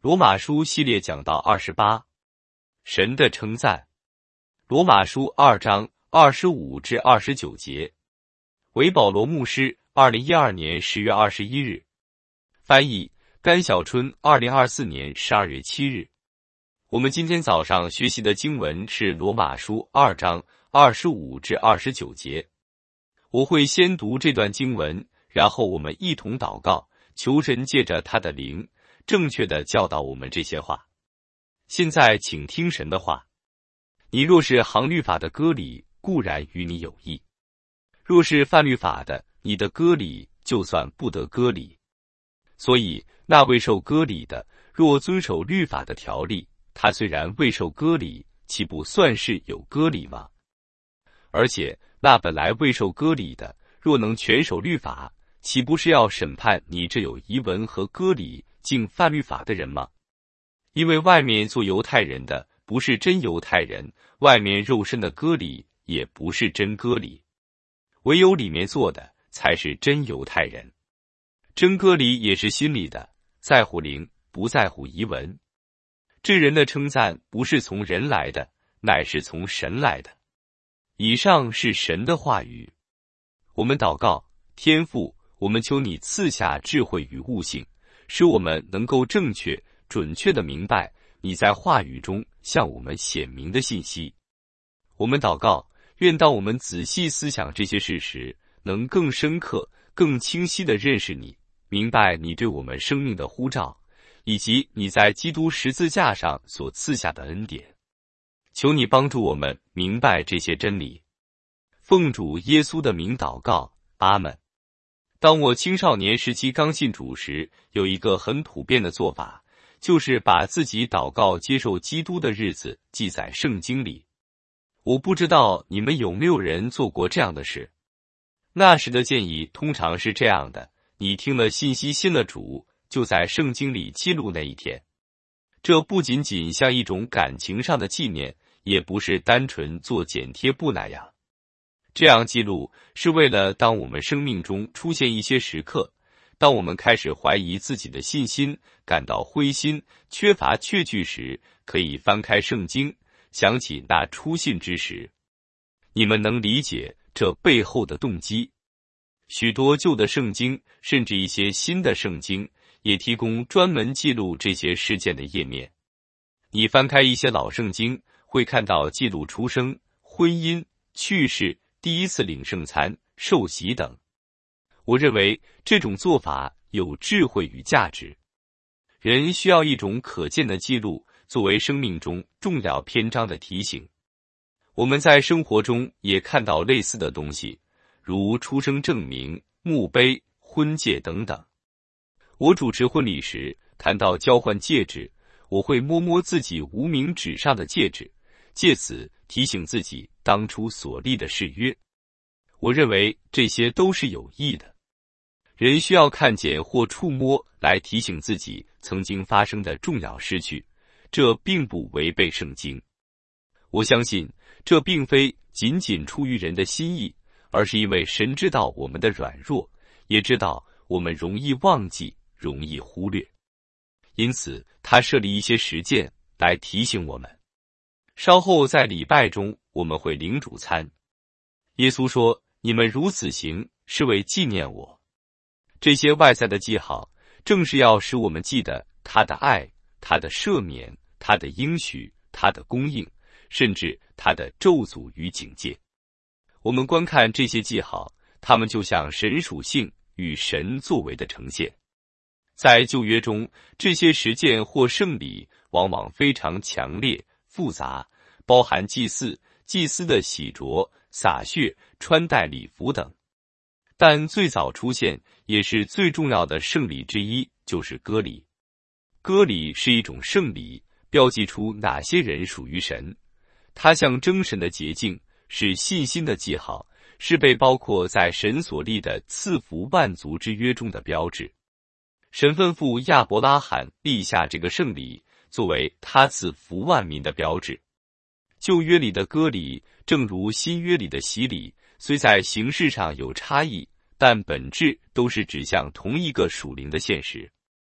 罗马书系列讲到28，神的称赞。罗马书2章25至29节，为保罗牧师，2012年10月21日。翻译甘小春，2024年12月7日。我们今天早上学习的经文是罗马书2章25至29节。我会先读这段经文，然后我们一同祷告，求神借着他的灵正确地教导我们这些话。现在请听神的话。你若是行律法的割礼，固然与你有益；若是犯律法的，你的割礼就算不得割礼。所以那未受割礼的，若遵守律法的条例，他虽然未受割礼，岂不算是有割礼吗？而且那本来未受割礼的，若能全守律法，岂不是要审判你这有遗文和割礼竟犯律法的人吗？因为外面做犹太人的不是真犹太人，外面肉身的割礼也不是真割礼，唯有里面做的才是真犹太人。真割礼也是心里的，在乎灵，不在乎遗文。这人的称赞不是从人来的，乃是从神来的。以上是神的话语。我们祷告，天父，我们求你赐下智慧与悟性，使我们能够正确准确地明白你在话语中向我们显明的信息。我们祷告，愿当我们仔细思想这些事时，能更深刻更清晰地认识你，明白你对我们生命的呼召，以及你在基督十字架上所赐下的恩典。求你帮助我们明白这些真理。奉主耶稣的名祷告，阿们。当我青少年时期刚信主时，有一个很普遍的做法，就是把自己祷告接受基督的日子记在圣经里。我不知道你们有没有人做过这样的事。那时的建议通常是这样的：你听了信息信了主，就在圣经里记录那一天。这不仅仅像一种感情上的纪念，也不是单纯做剪贴布那样。这样记录是为了当我们生命中出现一些时刻，当我们开始怀疑自己的信心，感到灰心，缺乏确据时，可以翻开圣经，想起那初信之时。你们能理解这背后的动机。许多旧的圣经，甚至一些新的圣经，也提供专门记录这些事件的页面。你翻开一些老圣经，会看到记录出生、婚姻、去世、第一次领圣餐、受洗等。我认为这种做法有智慧与价值。人需要一种可见的记录，作为生命中重要篇章的提醒。我们在生活中也看到类似的东西，如出生证明、墓碑、婚戒等等。我主持婚礼时，谈到交换戒指，我会摸摸自己无名指上的戒指，借此提醒自己当初所立的誓约。我认为这些都是有益的。人需要看见或触摸来提醒自己曾经发生的重要失去，这并不违背圣经。我相信这并非仅仅出于人的心意，而是因为神知道我们的软弱，也知道我们容易忘记，容易忽略。因此他设立一些实践来提醒我们。稍后在礼拜中我们会领主餐。耶稣说，你们如此行，是为纪念我。这些外在的记号，正是要使我们记得他的爱，他的赦免，他的应许，他的供应，甚至他的咒诅与警戒。我们观看这些记号，它们就像神属性与神作为的呈现。在旧约中，这些实践或圣礼往往非常强烈、复杂，包含祭祀的洗濯、洒血、穿戴礼服等。但最早出现也是最重要的圣礼之一，就是割礼。割礼是一种圣礼，标记出哪些人属于神。它象征神的洁净，是信心的记号，是被包括在神所立的赐福万族之约中的标志。神吩咐亚伯拉罕立下这个圣礼，作为他赐福万民的标志。旧约里的割礼，正如新约里的洗礼，虽在形式上有差异，但本质都是指向同一个属灵的现实。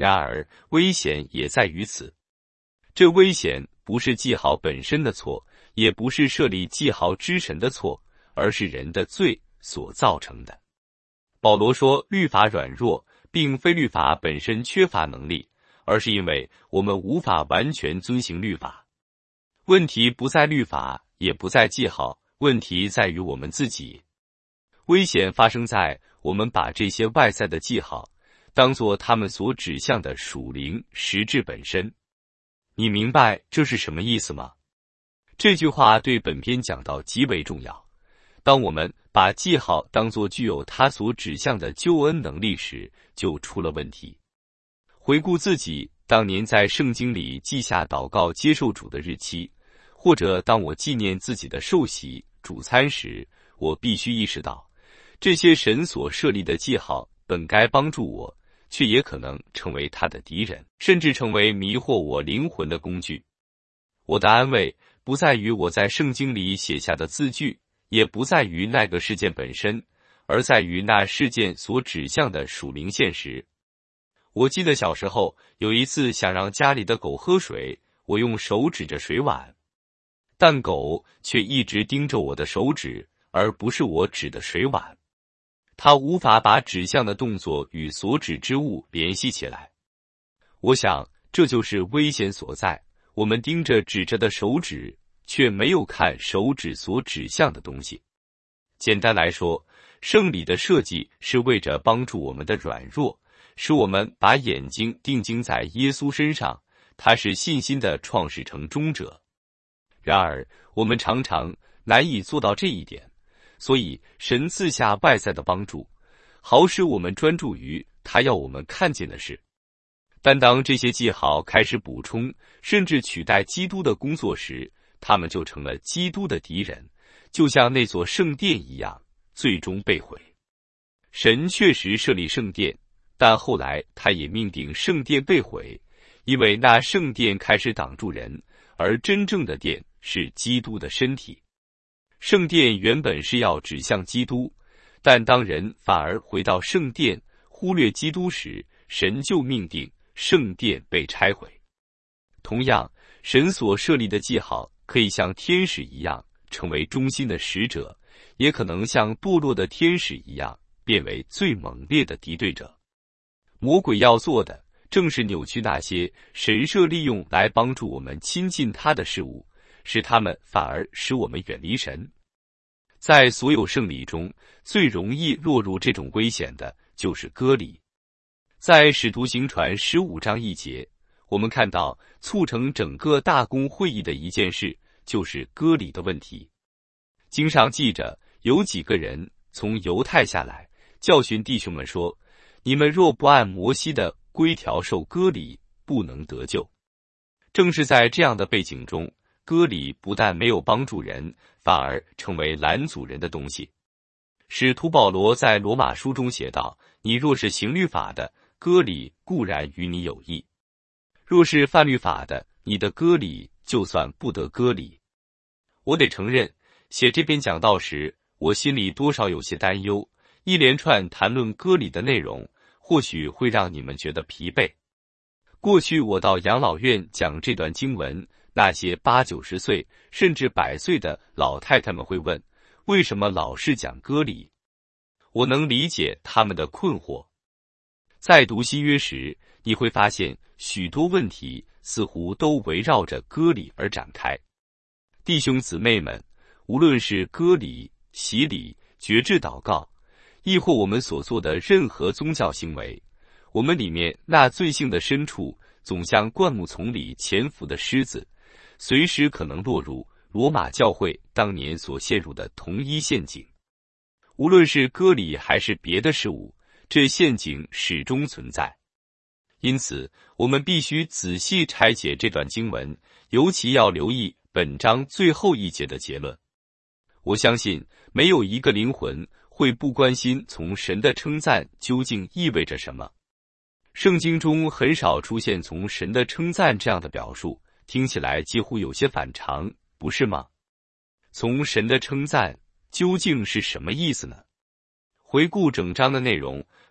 然而，危险也在于此。这危险不是记号本身的错，也不是设立记号之神的错，而是人的罪所造成的。保罗说，律法软弱，并非律法本身缺乏能力，而是因为我们无法完全遵行律法。问题不在律法，也不在记号，问题在于我们自己。危险发生在我们把这些外在的记号当作他们所指向的属灵实质本身。你明白这是什么意思吗？这句话对本篇讲道极为重要。当我们把记号当作具有它所指向的救恩能力时，就出了问题。回顾自己当年在圣经里记下祷告接受主的日期，或者当我纪念自己的受洗主餐时，我必须意识到，这些神所设立的记号本该帮助我，却也可能成为他的敌人，甚至成为迷惑我灵魂的工具。我的安慰不在于我在圣经里写下的字句，也不在于那个事件本身，而在于那事件所指向的属灵现实。我记得小时候有一次想让家里的狗喝水，我用手指着水碗，但狗却一直盯着我的手指，而不是我指的水碗。它无法把指向的动作与所指之物联系起来。我想这就是危险所在，我们盯着指着的手指，却没有看手指所指向的东西。简单来说，圣礼的设计是为着帮助我们的软弱，使我们把眼睛定睛在耶稣身上，他是信心的创始成终者。然而，我们常常难以做到这一点，所以神赐下外在的帮助，好使我们专注于他要我们看见的事。但当这些记号开始补充甚至取代基督的工作时，他们就成了基督的敌人，就像那座圣殿一样，最终被毁。神确实设立圣殿，但后来他也命定圣殿被毁，因为那圣殿开始挡住人，而真正的殿是基督的身体。圣殿原本是要指向基督，但当人反而回到圣殿，忽略基督时，神就命定圣殿被拆毁。同样，神所设立的记号可以像天使一样成为忠心的使者，也可能像堕落的天使一样变为最猛烈的敌对者。魔鬼要做的正是扭曲那些神设利用来帮助我们亲近他的事物，使他们反而使我们远离神。在所有圣礼中，最容易落入这种危险的就是割礼。在使徒行传15章1节，我们看到促成整个大公会议的一件事，就是割礼的问题。经上记着，有几个人从犹太下来，教训弟兄们说，你们若不按摩西的规条受割礼，不能得救。正是在这样的背景中，割礼不但没有帮助人，反而成为拦阻人的东西。使徒保罗在罗马书中写道，你若是行律法的，割礼固然与你有益；若是犯律法的，你的割礼就算不得割礼。我得承认，写这篇讲道时，我心里多少有些担忧，一连串谈论割礼的内容，或许会让你们觉得疲惫。过去我到养老院讲这段经文，那些80、90岁甚至100岁的老太太们会问，为什么老是讲割礼？我能理解他们的困惑。在读新约时，你会发现许多问题似乎都围绕着割礼而展开。弟兄姊妹们，无论是割礼、洗礼、决志祷告，亦或我们所做的任何宗教行为，我们里面那罪性的深处总像灌木丛里潜伏的狮子，随时可能落入罗马教会当年所陷入的同一陷阱。无论是割礼还是别的事物，这陷阱始终存在。因此，我们必须仔细拆解这段经文，尤其要留意本章最后一节的结论。我相信没有一个灵魂会不关心从神的称赞究竟意味着什么。圣经中很少出现从神的称赞这样的表述，听起来几乎有些反常，不是吗？从神的称赞究竟是什么意思呢？回顾整章的内容，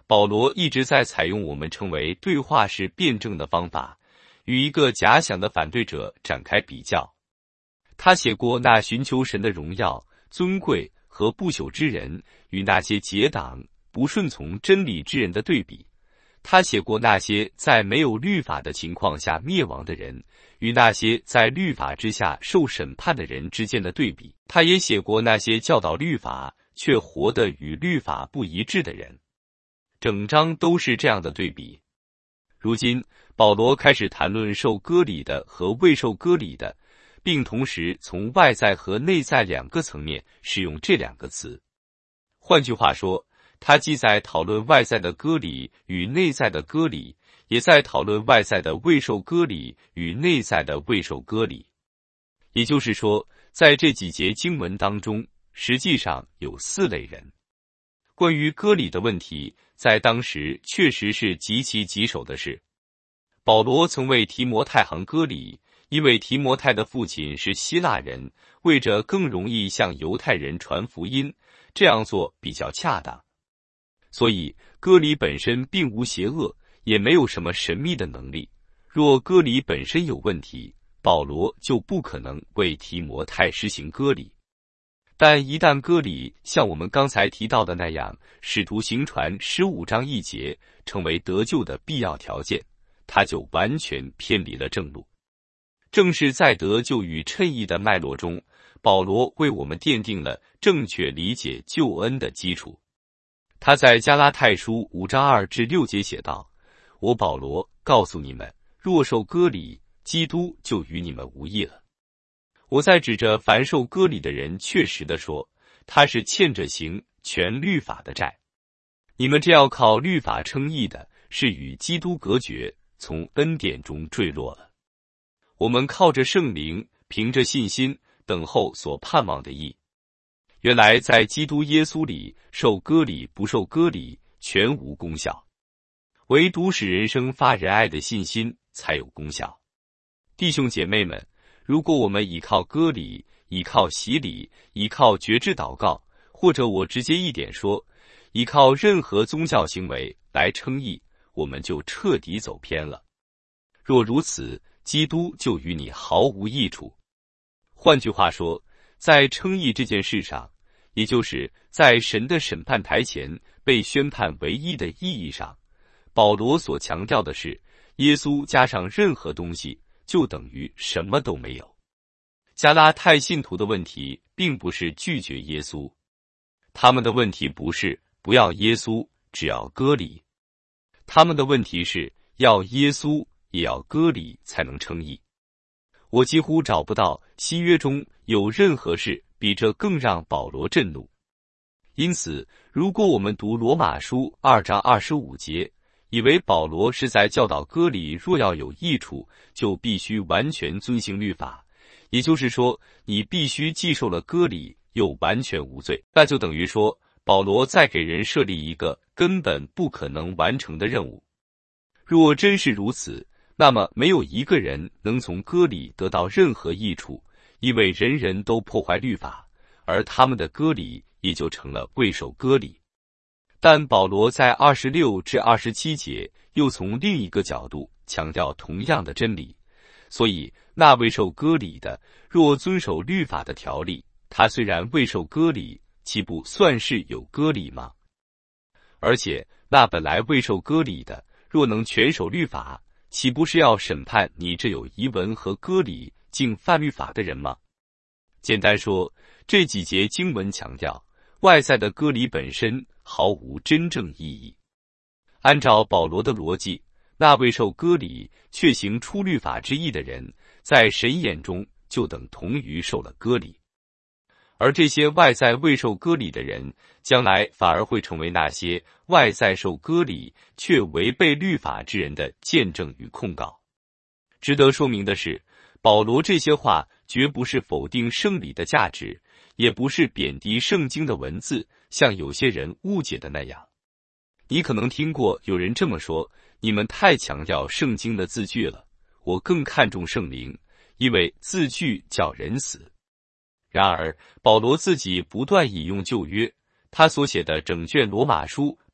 保罗一直在采用我们称为对话式辩证的方法，与一个假想的反对者展开比较。他写过那寻求神的荣耀、尊贵和不朽之人与那些结党、不顺从真理之人的对比。他写过那些在没有律法的情况下灭亡的人与那些在律法之下受审判的人之间的对比。他也写过那些教导律法却活得与律法不一致的人。整章都是这样的对比。如今，保罗开始谈论受割礼的和未受割礼的，并同时从外在和内在两个层面使用这两个词。换句话说，他既在讨论外在的割礼与内在的割礼，也在讨论外在的未受割礼与内在的未受割礼。也就是说，在这几节经文当中，实际上有4类人。关于割礼的问题，在当时确实是极其棘手的事。保罗曾为提摩太行割礼，因为提摩太的父亲是希腊人，为着更容易向犹太人传福音，这样做比较恰当。所以割礼本身并无邪恶，也没有什么神秘的能力。若割礼本身有问题，保罗就不可能为提摩太实行割礼。但一旦割礼像我们刚才提到的那样，使徒行传15章1节成为得救的必要条件，他就完全偏离了正路。正是在得救与称义的脉络中，保罗为我们奠定了正确理解救恩的基础。他在加拉太书5章2至6节写道：我保罗告诉你们，若受割礼，基督就与你们无益了。我在指着凡受割礼的人确实地说，他是欠着行全律法的债。你们这要靠律法称义的，是与基督隔绝，从恩典中坠落了。我们靠着圣灵，凭着信心，等候所盼望的义。原来在基督耶稣里，受割礼不受割礼全无功效，唯独使人生发仁爱的信心才有功效。弟兄姐妹们，如果我们依靠割礼，依靠洗礼，依靠觉知祷告，或者我直接一点说，依靠任何宗教行为来称义，我们就彻底走偏了。若如此，基督就与你毫无益处。换句话说，在称义这件事上，也就是在神的审判台前被宣判唯一的意义上，保罗所强调的是，耶稣加上任何东西就等于什么都没有。加拉太信徒的问题并不是拒绝耶稣，他们的问题不是不要耶稣，只要割礼。他们的问题是要耶稣，也要割礼才能称义。我几乎找不到新约中有任何事比这更让保罗震怒。因此，如果我们读罗马书2章25节，以为保罗是在教导割礼若要有益处，就必须完全遵行律法，也就是说，你必须既受了割礼，又完全无罪，那就等于说，保罗在给人设立一个根本不可能完成的任务。若真是如此，那么没有一个人能从割礼得到任何益处，因为人人都破坏律法，而他们的割礼也就成了未受割礼。但保罗在26至27节又从另一个角度强调同样的真理，所以那未受割礼的，若遵守律法的条例，他虽然未受割礼，岂不算是有割礼吗？而且那本来未受割礼的，若能全守律法，岂不是要审判你这有遗文和割礼竟犯律法的人吗？简单说，这几节经文强调，外在的割礼本身毫无真正意义。按照保罗的逻辑，那未受割礼却行出律法之义的人，在神眼中就等同于受了割礼。而这些外在未受割礼的人，将来反而会成为那些外在受割礼却违背律法之人的见证与控告。值得说明的是，保罗这些话绝不是否定圣礼的价值，也不是贬低圣经的文字，像有些人误解的那样。你可能听过有人这么说，你们太强调圣经的字句了，我更看重圣灵，因为字句叫人死。然而，保罗自己不断引用旧约，他所写的整卷罗马书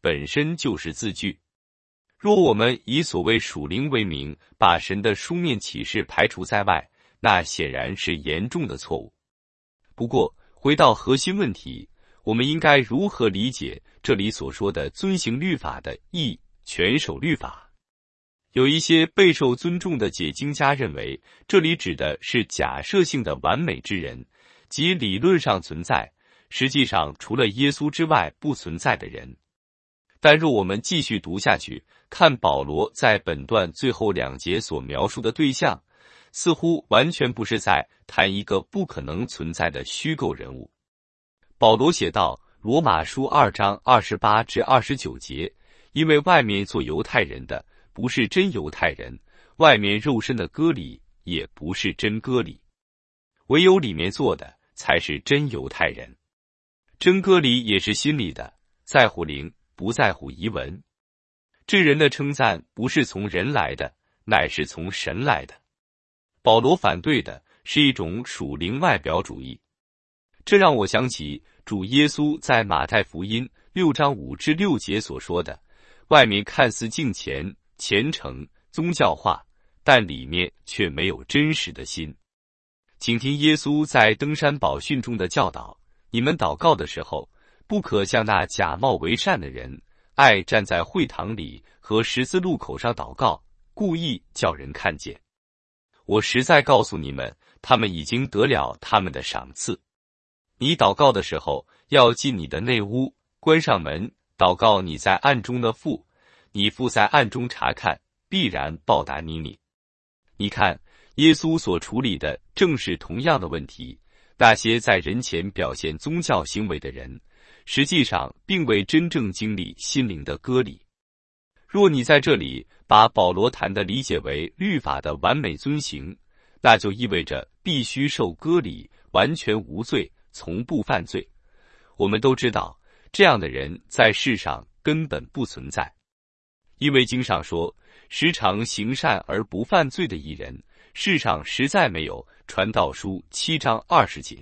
本身就是字句。若我们以所谓属灵为名，把神的书面启示排除在外，那显然是严重的错误。不过，回到核心问题，我们应该如何理解这里所说的遵行律法的义，全守律法？有一些备受尊重的解经家认为，这里指的是假设性的完美之人，即理论上存在，实际上除了耶稣之外不存在的人。但若我们继续读下去，看保罗在本段最后2节所描述的对象，似乎完全不是在谈一个不可能存在的虚构人物。保罗写道，罗马书2章28至29节，因为外面做犹太人的不是真犹太人，外面肉身的割礼也不是真割礼，唯有里面做的才是真犹太人。真割礼也是心里的，在乎灵，不在乎仪文。这人的称赞不是从人来的，乃是从神来的。保罗反对的是一种属灵外表主义，这让我想起主耶稣在马太福音6章5至6节所说的，外面看似敬虔、虔诚、宗教化，但里面却没有真实的心。请听耶稣在登山宝训中的教导，你们祷告的时候，不可像那假冒为善的人，爱站在会堂里和十字路口上祷告，故意叫人看见。我实在告诉你们，他们已经得了他们的赏赐。你祷告的时候，要进你的内屋，关上门，祷告你在暗中的父，你父在暗中查看，必然报答你。你看，耶稣所处理的正是同样的问题。那些在人前表现宗教行为的人，实际上并未真正经历心灵的割礼。若你在这里把保罗谈的理解为律法的完美遵行，那就意味着必须受割礼，完全无罪，从不犯罪。我们都知道，这样的人在世上根本不存在，因为经上说，时常行善而不犯罪的义人，世上实在没有。传道书7章20节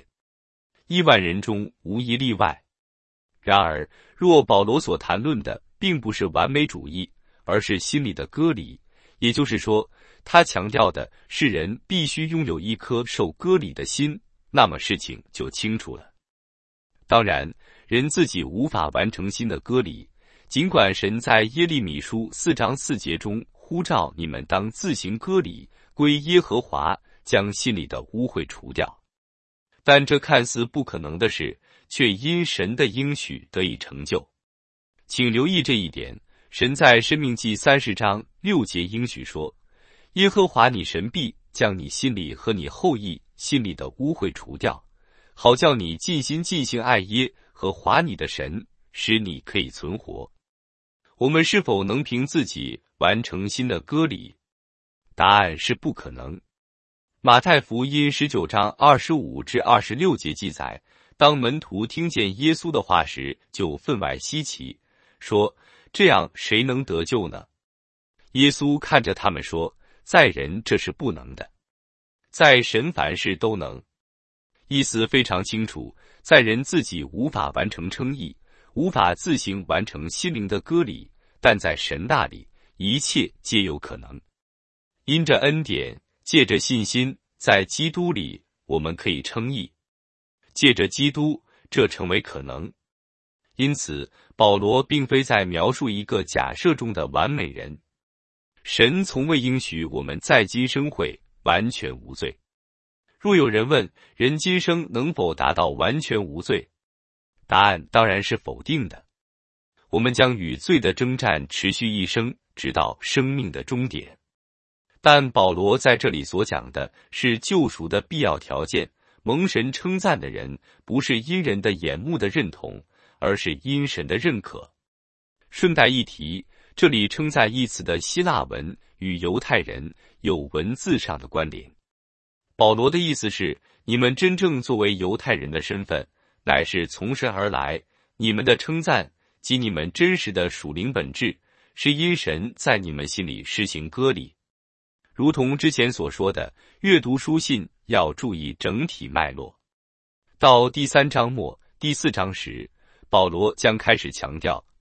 ，1万人中无一例外。然而，若保罗所谈论的并不是完美主义，而是心里的割礼，也就是说，他强调的是人必须拥有一颗受割礼的心，那么事情就清楚了。当然，人自己无法完成心的割礼，尽管神在耶利米书4章4节中呼召你们当自行割礼，归耶和华，将心里的污秽除掉。但这看似不可能的事，却因神的应许得以成就。请留意这一点，神在申命记30章6节应许说，耶和华你神必将你心里和你后裔心里的污秽除掉，好叫你尽心尽性爱耶和华你的神，使你可以存活。我们是否能凭自己完成心的割礼？答案是不可能。马太福音19章25至26节记载，当门徒听见耶稣的话时，就分外稀奇，说：这样谁能得救呢？耶稣看着他们说：在人这是不能的，在神凡事都能。意思非常清楚，在人自己无法完成称义，无法自行完成心灵的割礼，但在神那里，一切皆有可能。因着恩典，借着信心，在基督里，我们可以称义。借着基督，这成为可能。因此，保罗并非在描述一个假设中的完美人。神从未应许我们在今生会完全无罪。若有人问人今生能否达到完全无罪，答案当然是否定的。我们将与罪的征战持续一生，直到生命的终点。但保罗在这里所讲的是救赎的必要条件，蒙神称赞的人不是因人的眼目的认同，而是因神的认可。顺带一提，这里称赞一词的希腊文与犹太人有文字上的关联。保罗的意思是，你们真正作为犹太人的身份，乃是从神而来，你们的称赞及你们真实的属灵本质，是因神在你们心里施行割礼。如同之前所说的，阅读书信要注意整体脉络。到第3章末、第4章时，保罗将开始强调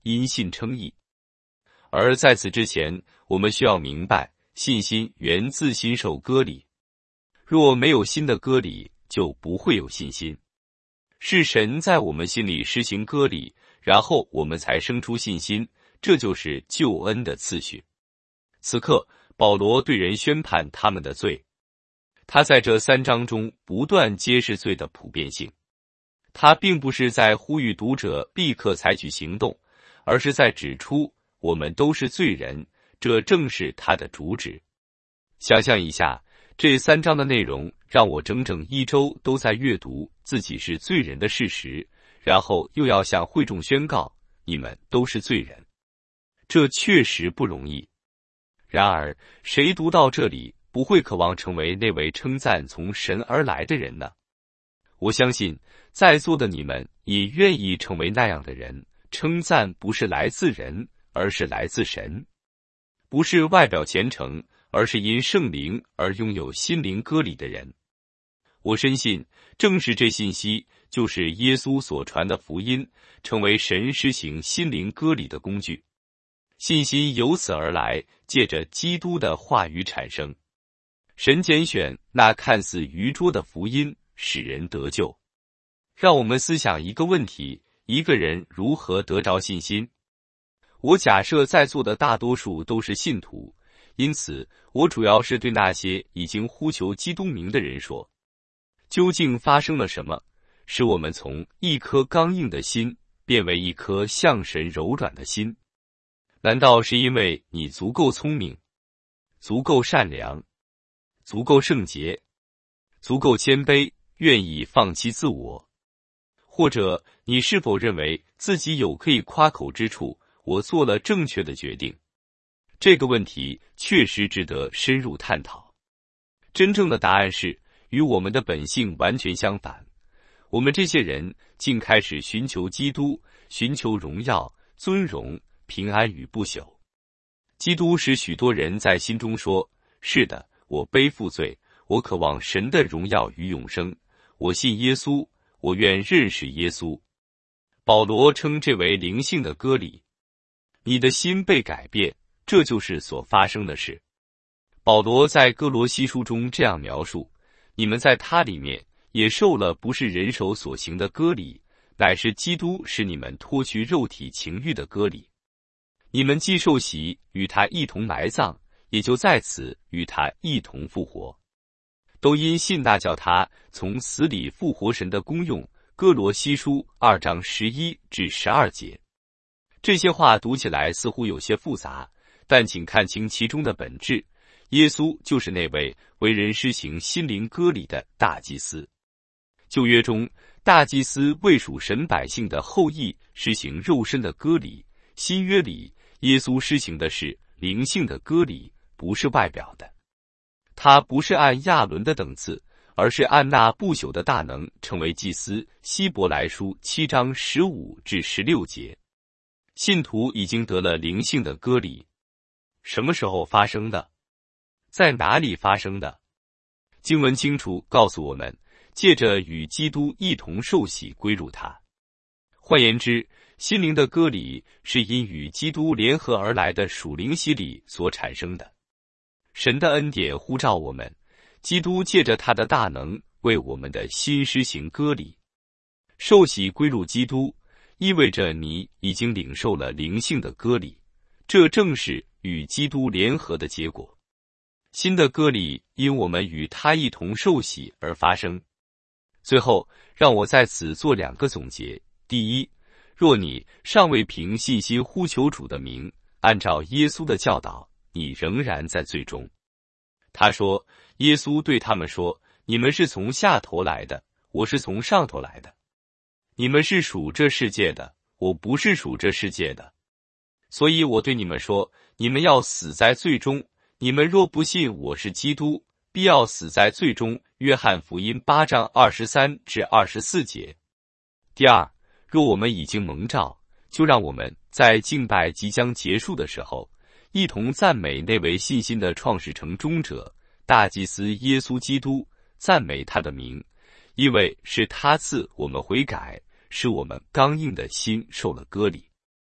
因信称义。而在此之前，我们需要明白，信心源自心受割礼。若没有心的割礼，就不会有信心。是神在我们心里施行割礼，然后我们才生出信心，这就是救恩的次序。此刻，保罗对人宣判他们的罪。他在这3章中不断揭示罪的普遍性。他并不是在呼吁读者立刻采取行动，而是在指出我们都是罪人，这正是他的主旨。想象一下，这3章的内容让我整整1周都在阅读自己是罪人的事实，然后又要向会众宣告你们都是罪人，这确实不容易。然而，谁读到这里不会渴望成为那位称赞从神而来的人呢？我相信在座的你们也愿意成为那样的人。称赞不是来自人，而是来自神。不是外表虔诚，而是因圣灵而拥有心灵割礼的人。我深信，正是这信息，就是耶稣所传的福音，成为神施行心灵割礼的工具。信心由此而来，借着基督的话语产生。神拣选那看似愚拙的福音，使人得救。让我们思想一个问题：一个人如何得着信心？我假设在座的大多数都是信徒，因此我主要是对那些已经呼求基督名的人说，究竟发生了什么，使我们从一颗刚硬的心变为一颗向神柔软的心？难道是因为你足够聪明，足够善良，足够圣洁，足够谦卑，愿意放弃自我？或者你是否认为自己有可以夸口之处，我做了正确的决定？这个问题确实值得深入探讨。真正的答案是，与我们的本性完全相反。我们这些人竟开始寻求基督，寻求荣耀、尊荣、平安与不朽。基督使许多人在心中说，是的，我背负罪，我渴望神的荣耀与永生，我信耶稣，我愿认识耶稣。保罗称这为灵性的割礼。你的心被改变，这就是所发生的事。保罗在哥罗西书中这样描述，你们在他里面也受了不是人手所行的割礼，乃是基督使你们脱去肉体情欲的割礼。你们既受洗，与他一同埋葬，也就在此与他一同复活，都因信那叫他从死里复活神的功用。哥罗西书2章11至12节。这些话读起来似乎有些复杂，但请看清其中的本质。耶稣就是那位为人施行心灵割礼的大祭司。旧约中，大祭司为属神百姓的后裔施行肉身的割礼；新约里，耶稣施行的是灵性的割礼，不是外表的。他不是按亚伦的等次，而是按那不朽的大能成为祭司。希伯来书7章15至16节。信徒已经得了灵性的割礼。什么时候发生的？在哪里发生的？经文清楚告诉我们，借着与基督一同受洗归入他。换言之，心灵的割礼是因与基督联合而来的属灵洗礼所产生的。神的恩典呼召我们，基督借着他的大能为我们的心施行割礼。受洗归入基督，意味着你已经领受了灵性的割礼，这正是与基督联合的结果。新的割礼因我们与他一同受洗而发生。最后，让我在此做2个总结。第一，若你尚未凭信心呼求主的名，按照耶稣的教导，你仍然在罪中。他说，耶稣对他们说，你们是从下头来的，我是从上头来的。你们是属这世界的，我不是属这世界的。所以我对你们说，你们要死在罪中。你们若不信我是基督，必要死在罪中。约翰福音8章23至24节。第二，若我们已经蒙召，就让我们在敬拜即将结束的时候，一同赞美那位信心的创始成终者，大祭司耶稣基督，赞美他的名，因为是他赐我们悔改，使我们刚硬的心受了割礼。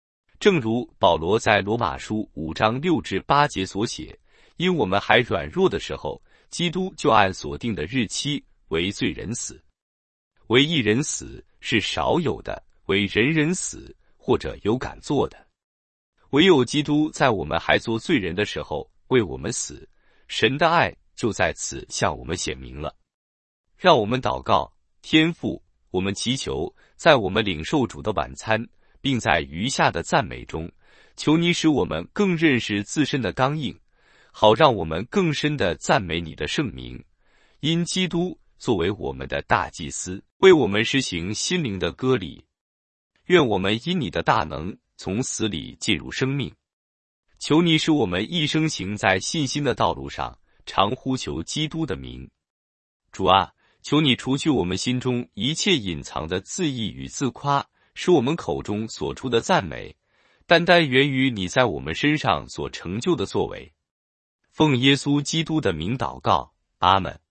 正如保罗在罗马书5章6至8节所写，因我们还软弱的时候，基督就按所定的日期为罪人死。为一人死是少有的，为人人死或者有敢做的。唯有基督在我们还做罪人的时候为我们死，神的爱就在此向我们显明了。让我们祷告，天父，我们祈求，在我们领受主的晚餐，并在余下的赞美中，求你使我们更认识自身的刚硬，好让我们更深地赞美你的圣名。因基督作为我们的大祭司，为我们实行心灵的割礼。愿我们因你的大能从死里进入生命。求你使我们一生行在信心的道路上，常呼求基督的名。主啊，求你除去我们心中一切隐藏的自义与自夸，使我们口中所出的赞美，单单源于你在我们身上所成就的作为。奉耶稣基督的名祷告，阿们。